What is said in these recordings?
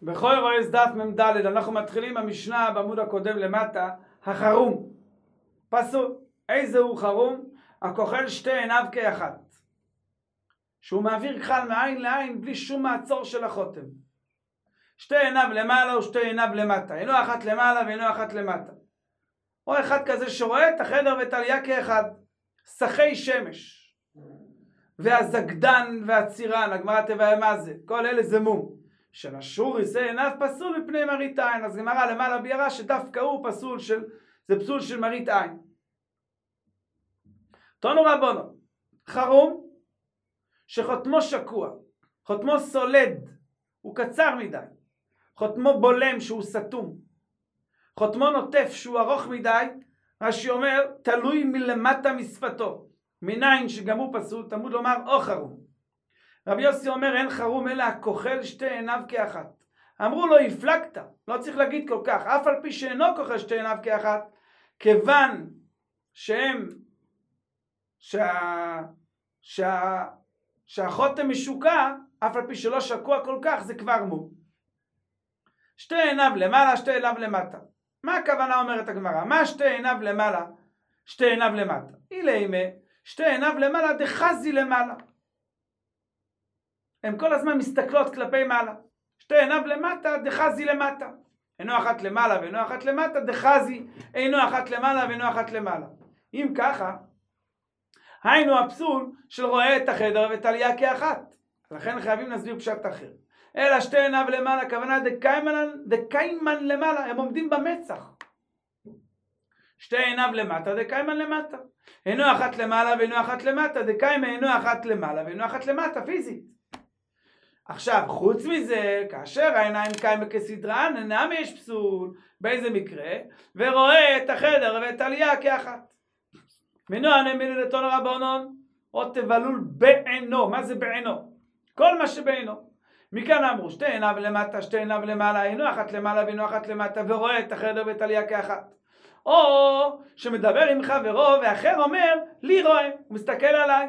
בכל רואי דף מ"ד, אנחנו מתחילים המשנה בעמוד הקודם למטה, החרום. פסוק, איזה הוא חרום? הכוחל שתי עיניו כאחת. שהוא מעביר כחל מעין לעין בלי שום מעצור של החותם. שתי עיניו למעלה ושתי עיניו למטה. אינו אחת למעלה ואינו אחת למטה. או אחד כזה שרואה את החדר ואת העלייה כאחד. סחי שמש. והזגדן והצירן, הגמרא תבעה מה זה? כל אלה זה מום. של אשור יישא עיניו פסול מפני מראית עין. אז גמרא למעלה ביארה שדווקא הוא פסול זה פסול של מראית עין. תנו רבונו, חרום שחותמו שקוע, חותמו סולד, הוא קצר מדי, חותמו בולם שהוא סתום, חותמו נוטף שהוא ארוך מדי, רש"י אומר תלוי מלמטה משפתו, מניין שגם הוא פסול, תלמוד לומר או חרום. רבי יוסי אומר אין חרום אלא הכוחל שתי עיניו כאחת. אמרו לו הפלגת, לא צריך להגיד כל כך, אף על פי שאינו כוחל שתי עיניו כאחת, כיוון שהחותם משוקע, אף על פי שלא שקוע כל כך, זה כבר מום. שתי עיניו למעלה, שתי עיניו למטה. מה הכוונה אומרת הגמרא? מה שתי עיניו למעלה, שתי עיניו למטה? אימה, שתי עיניו למעלה דחזי למעלה. הן כל הזמן מסתכלות כלפי מעלה. שתי עיניו למטה דחזי למטה. אינו אחת למעלה ואינו אחת למטה, דחזי אינו אחת למעלה ואינו אחת למעלה. אם ככה, היינו הפסול של רואה את החדר ואת העלייה כאחת. לכן חייבים להסביר פשט אחר. אלא שתי עיניו למעלה, כוונה דקיימן למעלה, הם עומדים במצח. שתי עיניו למטה, דקיימן למטה. אינו אחת למעלה ואינו אחת למטה, דקיימן אינו אחת למעלה ואינו אחת למטה, פיזית. עכשיו, חוץ מזה, כאשר העיניים קיימה כסדרן, אינם יש פסול, באיזה מקרה, ורואה את החדר ואת העלייה כאחת. מנוע נמילי לתון רבונון, או תבלול בעינו. מה זה בעינו? כל מה שבעינו. מכאן אמרו, שתי עיניו למטה, שתי עיניו למעלה, אינו אחת למעלה ואינו אחת למטה, ורואה את החדר ואת העלייה כאחת. או שמדבר עם חברו, ואחר אומר, לי רואה, הוא מסתכל עליי.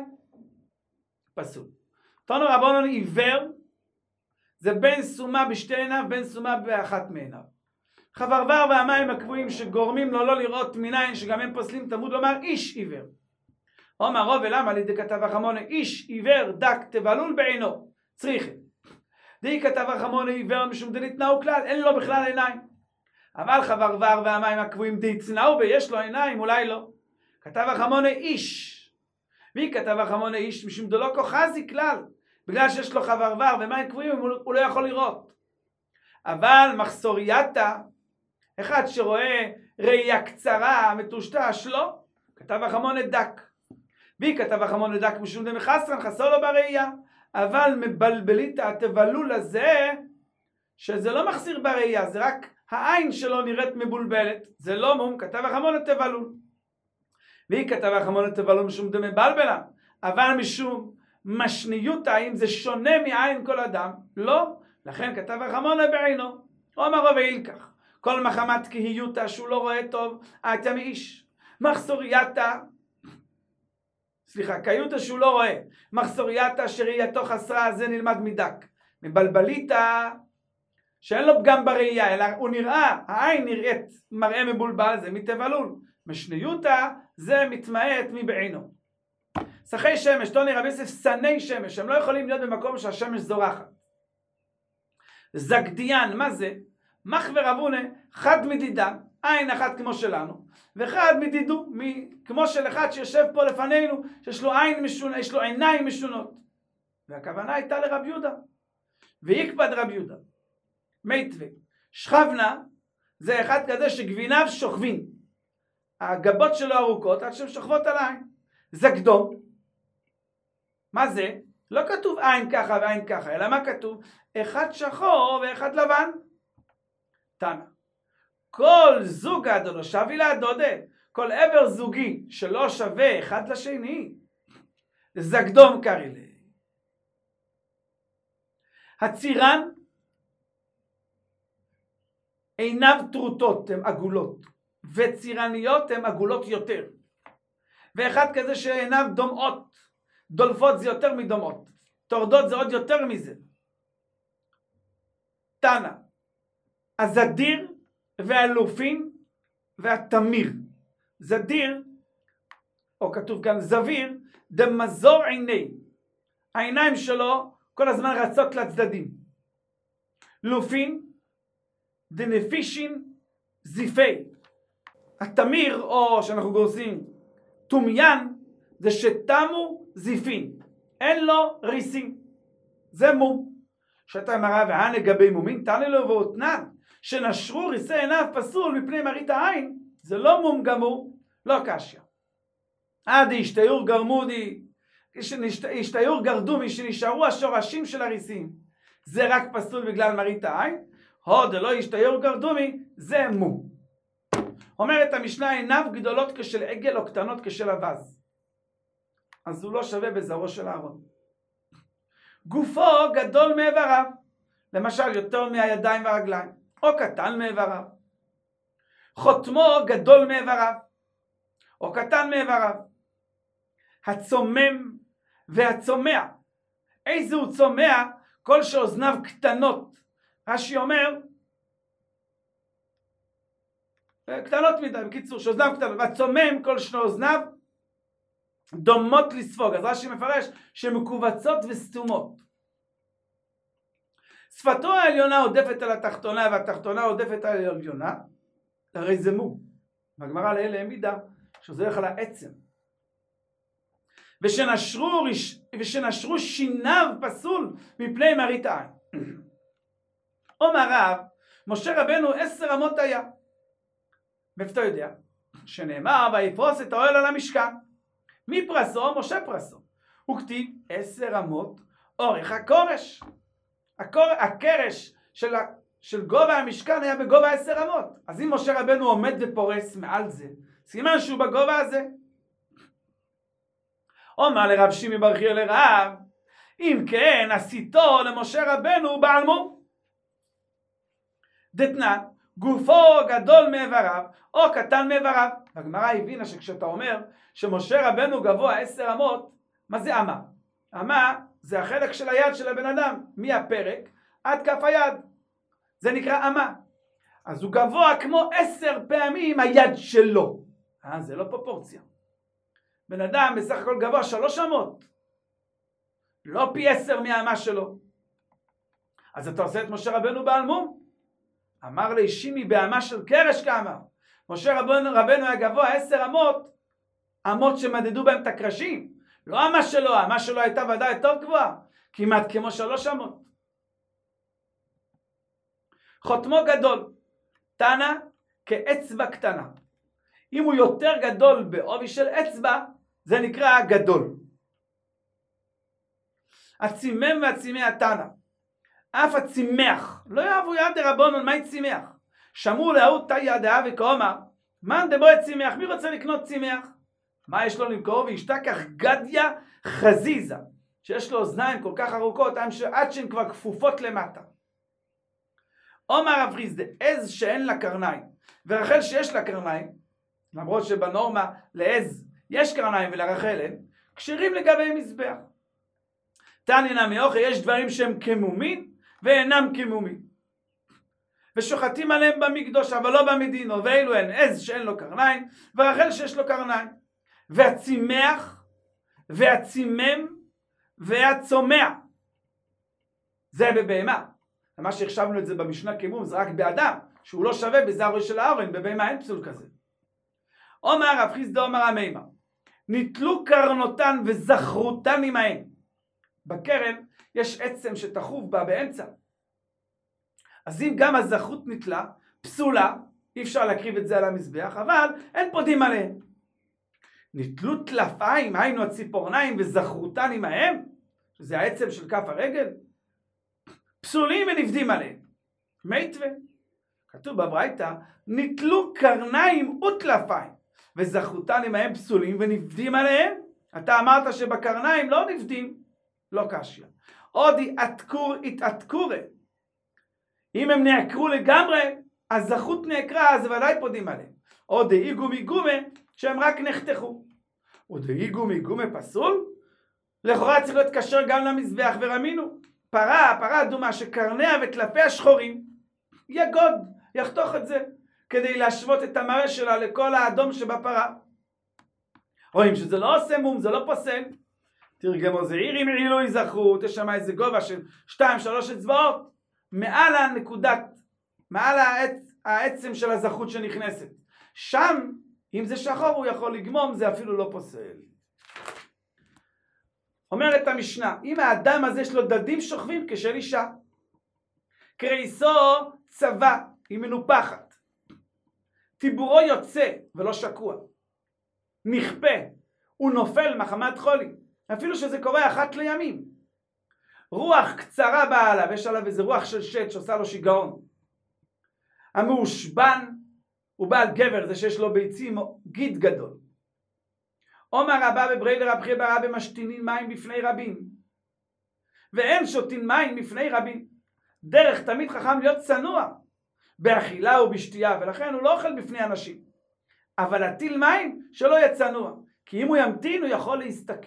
פסול. תנו רבונון עיוור, זה בין סומה בשתי עיניו, בין סומה באחת מעיניו. חברבר והמים הקבועים שגורמים לו לא לראות מניין, שגם הם פוסלים תלמוד לומר איש עיוור. אומר רוב ולמה לידי כתב החמונה איש עיוור דק תבלול בעינו צריכה. די כתב החמונה עיוור משום דניתנאו כלל, אין לו בכלל עיניים. אבל חברבר והמים הקבועים דיצנאו יש לו עיניים, אולי לא. כתב החמונה איש. מי כתב החמונה איש משום דלא כוחזי כלל. בגלל שיש לו חברבר ומים קבועים הוא לא יכול לראות. אבל מחסורייתה, אחד שרואה ראייה קצרה, מטושטש, לא. כתב החמונה דק. והיא כתב החמונה דק משום דמחסרן, חסר לו בראייה. אבל מבלבלית התבלול הזה, שזה לא מחסיר בראייה, זה רק העין שלו נראית מבולבלת. זה לא מום, כתב החמונה תבלול. והיא כתב החמונה תבלול משום דמבלבלה. אבל משום משניות העין זה שונה מעין כל אדם. לא. לכן כתב החמונה בעינו. אומר רבי אילקח. כל מחמת כהיותה שהוא לא רואה טוב, אתה מאיש. מחסורייתה, כהיותה שהוא לא רואה. מחסורייתה שראייתו חסרה, זה נלמד מדק. מבלבליתה, שאין לו פגם בראייה, אלא הוא נראה, העין נראית מראה מבולבל, זה מתבלול. משניותה, זה מתמעט מבעינו. סחי שמש, תוני רבי יוסף, סני שמש, הם לא יכולים להיות במקום שהשמש זורחת. זגדיין, מה זה? מח ורבונה, חד מדידה, עין אחת כמו שלנו, וחד מדידו, כמו של אחד שיושב פה לפנינו, שיש לו עין משונה, יש לו עיניים משונות. והכוונה הייתה לרב יהודה. ויקפד רב יהודה. מיתווה. שכבנה, זה אחד כזה שגביניו שוכבים. הגבות שלו ארוכות, עד שהן שוכבות על העין. זגדום. מה זה? לא כתוב עין ככה ועין ככה, אלא מה כתוב? אחד שחור ואחד לבן. תנא. כל זוג אדונו שווה להדודה. כל עבר זוגי שלא שווה אחד לשני. זגדום קרא לה. הצירן עיניו טרוטות, הן עגולות. וצירניות הן עגולות יותר. ואחד כזה שעיניו דומעות. דולפות זה יותר מדומעות. טורדות זה עוד יותר מזה. תנא, הזדיר והלופין והתמיר. זדיר, או כתוב כאן זביר, דמזור עיני. העיניים שלו כל הזמן רצות לצדדים. לופין, דנפישין, זיפי. התמיר, או שאנחנו גורסים תומיין, זה שתמו זיפין. אין לו ריסים. זה מום. שאתה מראה והנגבי מומין, תענה לו ואותנן, שנשרו ריסי עיניו פסול מפני מראית העין, זה לא מום גמור, לא קשיא. עדי השתיור גרמודי, השתיור גרדומי, שנשארו השורשים של הריסים, זה רק פסול בגלל מראית העין, הוד לא השתיור גרדומי, זה מום. אומרת המשנה, עיניו גדולות כשל עגל או קטנות כשל אבז, אז הוא לא שווה בזרעו של אהרון. גופו גדול מאיבריו, למשל יותר מהידיים והרגליים, או קטן מאיבריו. חותמו גדול מאיבריו, או קטן מאיבריו. הצומם והצומע, איזה הוא צומע? כל שאוזניו קטנות. רש"י אומר, קטנות מדי, בקיצור, שאוזניו קטנות. והצומם כל שאוזניו דומות לספוג. אז רש"י מפרש שמקובצות וסתומות. שפתו העליונה עודפת על התחתונה והתחתונה עודפת על העליונה, הרי זה מום. והגמרא לאלה העמידה שזה הולך על העצם. ושנשרו שיניו פסול מפני מראית העין. אומר רב, משה רבנו 10 אמות היה. מאיפה אתה יודע? שנאמר ויפרוס את האוהל על המשכן. מי פרסו? משה פרסו. הוא כתיב 10 אמות אורך הקורש. הקרש של גובה המשכן היה בגובה 10 אמות. אז אם משה רבנו עומד ופורס מעל זה, סימן שהוא בגובה הזה. אומר לרב שימי בר חייא לרב, אם כן עשיתו למשה רבנו בעל מום. דתנן, גופו גדול מאיבריו או קטן מאיבריו. הגמרא הבינה שכשאתה אומר שמשה רבנו גבוה 10 אמות, מה זה אמה? אמה זה החלק של היד של הבן אדם, מהפרק עד כף היד. זה נקרא אמה. אז הוא גבוה כמו 10 פעמים היד שלו. זה לא פרופורציה. בן אדם בסך הכל גבוה 3 אמות. לא פי 10 מהאמה שלו. אז אתה עושה את משה רבנו בעל מום? אמר לי שימי באמה של קרש כאמר. משה רבנו היה גבוה 10 אמות, אמות שמדדו בהם את הקרשים. לא אמה שלו, האמה שלו הייתה ודאי יותר גבוהה, כמעט כמו 3 אמות. חותמו גדול, תנא כאצבע קטנה. אם הוא יותר גדול בעובי של אצבע, זה נקרא גדול. הצימם והצימח תנא. אף הצימח, לא יאהבו יד דרבנן, מהי צימח? שמעו להוא תאי דעה וכאומר, מאן דבועט צימח, מי רוצה לקנות צימח? מה יש לו למכור? וישתכח גדיה חזיזה, שיש לו אוזניים כל כך ארוכות עד שהן כבר כפופות למטה. אומר רב חיסדא, עז שאין לה קרניים ורחל שיש לה קרניים, למרות שבנורמה לעז יש קרניים ולרחל אין, כשרים לגבי מזבח. תניא מאוכל, יש דברים שהם כמומים ואינם כמומים, ושוחטים עליהם במקדוש אבל לא במדינו, ואילו הן עז שאין לו קרניים ורחל שיש לו קרניים. והצימח והצימם והצומע זה בבהמה. מה שהחשבנו את זה במשנה כמום זה רק באדם שהוא לא שווה בזרעו של אהרון, בבהמה אין פסול כזה. אומר רב חיסדא אומר המימה, נתלו קרנותן וזכרותן עמהן. בקרן יש עצם שתחוב בה באמצע, אז אם גם הזכרות נתלה, פסולה, אי אפשר להקריב את זה על המזבח, אבל אין פודים עליהן. נתלו טלפיים, היינו הציפורניים וזכרותן עמהם, שזה העצם של כף הרגל, פסולים ונבדים עליהם. מיתווה, כתוב בברייתא, נתלו קרניים וטלפיים, וזכרותן עמהם פסולים ונבדים עליהם. אתה אמרת שבקרניים לא נבדים, לא קשיא. עוד התעתקורי, אם הם נעקרו לגמרי, אז זכות נעקרה, אז ודאי פודים עליהם. עוד דאיגו מיגומה, שהם רק נחתכו. עוד דאיגו מיגומה פסול, לכאורה צריך להיות קשר גם למזבח. ורמינו, פרה אדומה שקרניה וטלפיה שחורים, יגוד, יחתוך את זה, כדי להשוות את המראה שלה לכל האדום שבפרה. רואים שזה לא עושה מום, זה לא פוסל. תרגמו זעירים עילוי זכות, יש שם איזה גובה של 2-3 אצבעות, מעל העצם של הזכות שנכנסת. שם, אם זה שחור הוא יכול לגמום, זה אפילו לא פוסל. אומרת המשנה, אם האדם הזה יש לו דדים שוכבים כשל אישה, קריסו צבא, היא מנופחת, טיבורו יוצא ולא שקוע, נכפה, הוא נופל מחמת חולי, אפילו שזה קורה אחת לימים, רוח קצרה באה עליו, יש עליו איזה רוח של שד שעושה לו שיגעון, המאושבן הוא בעל גבר, זה שיש לו ביצים גיד גדול. אומר רבה בברי לרבחי ברא במשתינין מים בפני רבים, ואין שותין מים בפני רבים. דרך תמיד חכם להיות צנוע באכילה ובשתייה, ולכן הוא לא אוכל בפני אנשים, אבל להטיל מים שלא יהיה צנוע, כי אם הוא ימתין הוא יכול להסתכל.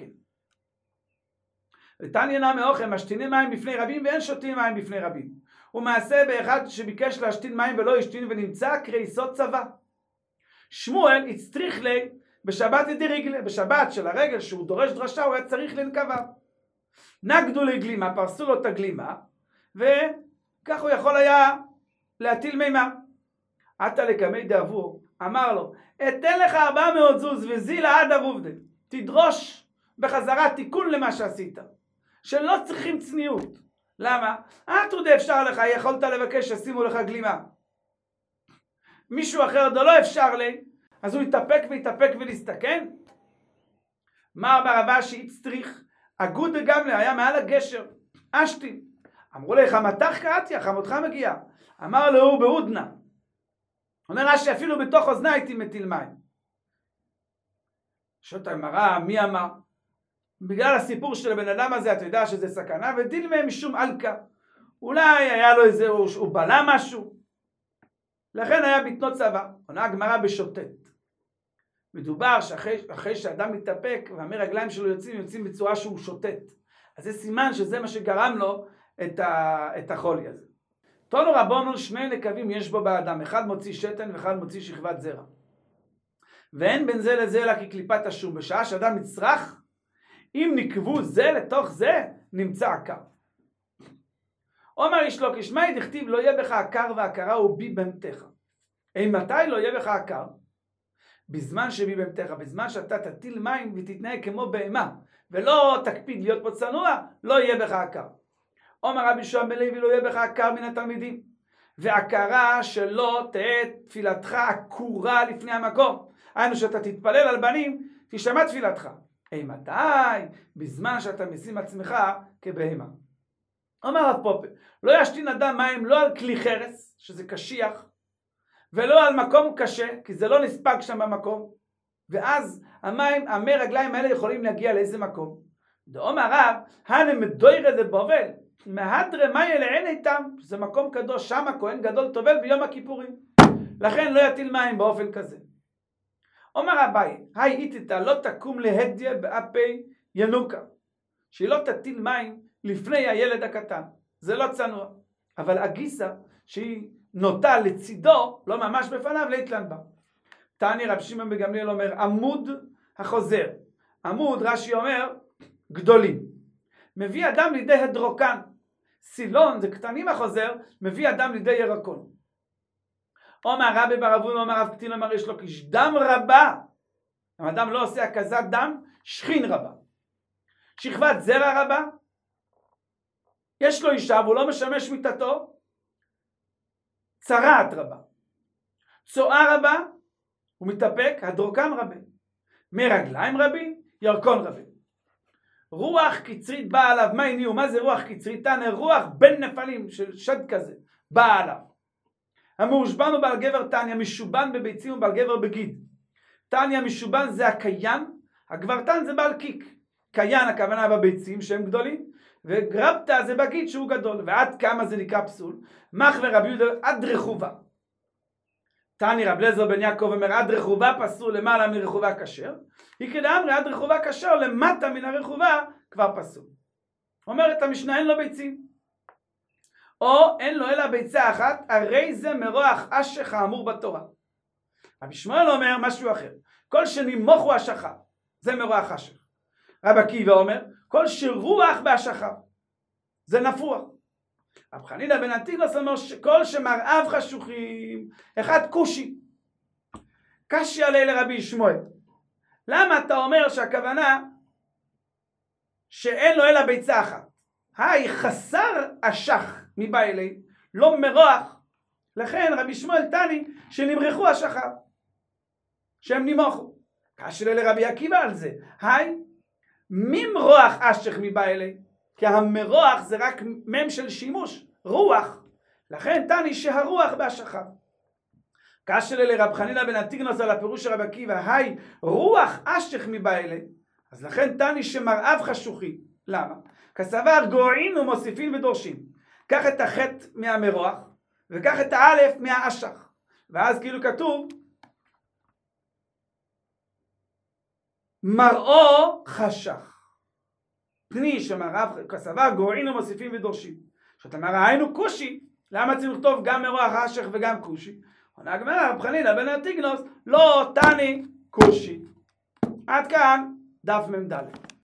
ותניא נמי אוכל משתינים מים בפני רבים ואין שותין מים בפני רבים. ומעשה באחד שביקש להשתין מים ולא השתין ונמצא קריסות צבא. שמואל הצטריך לי בשבת דרגלה, בשבת של הרגל שהוא דורש דרשה הוא היה צריך לנקבה. נגדו לגלימה, פרסו לו את הגלימה, וכך הוא יכול היה להטיל מימה. עתה לקמי דאבור, אמר לו, אתן לך 400 זוז וזילה עד אבובדה, תדרוש בחזרה תיקון למה שעשית, שלא צריכים צניעות. למה? תודה אפשר לך, יכולת לבקש שישימו לך גלימה. מישהו אחר לא אפשר לי, אז הוא יתאפק ולהסתכן. מר ברבה שהצטריך, אגוד וגם היה מעל הגשר, אשתי. אמרו לי, חמתך קראתי, חמותך מגיעה. אמר לו, הוא בהודנה. אומר רש"י, אפילו בתוך אוזנה הייתי מטיל מים. שותה מראה, מי אמר? בגלל הסיפור של הבן אדם הזה, אתה יודע שזה סכנה, ודיל מהם משום אלקה. אולי היה לו איזה, הוא בלה משהו. לכן היה בטנו צבא. עונה הגמרא בשוטט. מדובר שאחרי שאדם מתאפק, והמי רגליים שלו יוצאים בצורה שהוא שוטט. אז זה סימן שזה מה שגרם לו את החולי הזה. תונו רבונו, שני נקבים יש בו באדם, אחד מוציא שתן ואחד מוציא שכבת זרע. ואין בין זה לזה אלא כקליפת השום. בשעה שאדם מצרח, אם נקבו זה לתוך זה, נמצא עקר. אומר איש לו, כשמעי דכתיב לא יהיה בך עקר והעקרה הוא בי בהמתך. מתי לא יהיה בך עקר? בזמן שבי בהמתך, בזמן שאתה תטיל מים ותתנהג כמו בהמה, ולא תקפיד להיות פה צנוע, לא יהיה בך עקר. אומר רבי יהושע בן לוי, לא יהיה בך עקר מן התלמידים, ועקרה שלא תהיה תפילתך עקורה לפני המקום. היינו שאתה תתפלל על בנים, תשמע תפילתך. מתי? בזמן שאתה משים עצמך כבהמה. אומר הרב פופר, לא ישתין אדם מים לא על כלי חרס, שזה קשיח, ולא על מקום קשה, כי זה לא נספג שם במקום, ואז המים, המי רגליים האלה יכולים להגיע לאיזה מקום. דאמר הרב, הנה מדוירא דבבל, מהדרא מאי לעין איתם, זה מקום קדוש, שם הכהן גדול טובל ביום הכיפורים, לכן לא יטיל מים באופן כזה. אומר אביי, היי איתתה לא תקום להדיה באפי ינוקה, שהיא לא תטיל מים לפני הילד הקטן, זה לא צנוע, אבל הגיסה שהיא נוטה לצידו, לא ממש בפניו, להתלן בה. תעני רב שמעון בן גמליאל אומר, עמוד החוזר, עמוד רש"י אומר, גדולים. מביא אדם לידי הדרוקן, סילון זה קטנים החוזר, מביא אדם לידי ירקון. אומר רבי בר אבונה, אומר רב קטין, אומר יש לו קיש דם רבה, האדם לא עושה הקזת דם, שכין רבה. שכבת זרע רבה, יש לו אישה והוא לא משמש מיטתו, צרעת רבה. צועה רבה, הוא מתאפק, הדרוקן רבה. מרגליים רבים, ירקון רבים. רוח קצרית באה עליו, מה הניעו? מה זה רוח קצרית? תנא רוח בין נפלים של שד כזה, באה עליו. המאושבן הוא בעל גבר תניא, משובן בביצים הוא בעל גבר בגיד. תניא משובן זה הקיים, הגברתן זה בעל קיק. קיין הכוונה בביצים שהם גדולים, וגרבתא זה בגיד שהוא גדול. ועד כמה זה נקרא פסול? מחווה רבי יהודה עד רחובה. תניא רב אליעזר בן יעקב אומר עד רחובה פסול למעלה מרחובה כשר. יקרא אמרי עד רחובה כשר למטה מן הרחובה כבר פסול. אומרת המשנה אין לו ביצים. או אין לו אלא ביצה אחת, הרי זה מרוח אשך האמור בתורה. רבי שמואל אומר משהו אחר, כל שנימוך הוא השחר, זה מרוח אשך. רבי עקיבא אומר, כל שרוח בהשחר, זה נפוח. רב חנינא בן אנטיגנוס אומר, כל שמראיו חשוכים, אחד כושי. קשי עלי לרבי שמואל, למה אתה אומר שהכוונה שאין לו אלא ביצה אחת? היי חסר אשך מבא אלי, לא מרוח. לכן רבי שמואל תני שנמרחו השחר, שהם נימוכו. קשי עלי לרבי עקיבא על זה, היי ממרוח אשך מבא אלי, כי המרוח זה רק מם של שימוש, רוח. לכן תני שהרוח בהשחר. קשי עלי לרב חנינא בן אנטיגנוס על הפירוש של רבי עקיבא, היי רוח אשך מבא אלי, אז לכן תני שמראיו חשוכים. למה? כסבר גורעים ומוסיפים ודורשים. קח את החטא מהמרוח וקח את האלף מהאשך, ואז כאילו כתוב מראו חשך. פני שמראיו כסבר גורעים ומוסיפים ודורשים. שאתה אומר היינו כושי, למה צריך לכתוב גם מרוח אשך וגם כושי? עונה הגמרא רב חנינא בן אנטיגנוס, לא תני כושי. עד כאן דף מ"ד.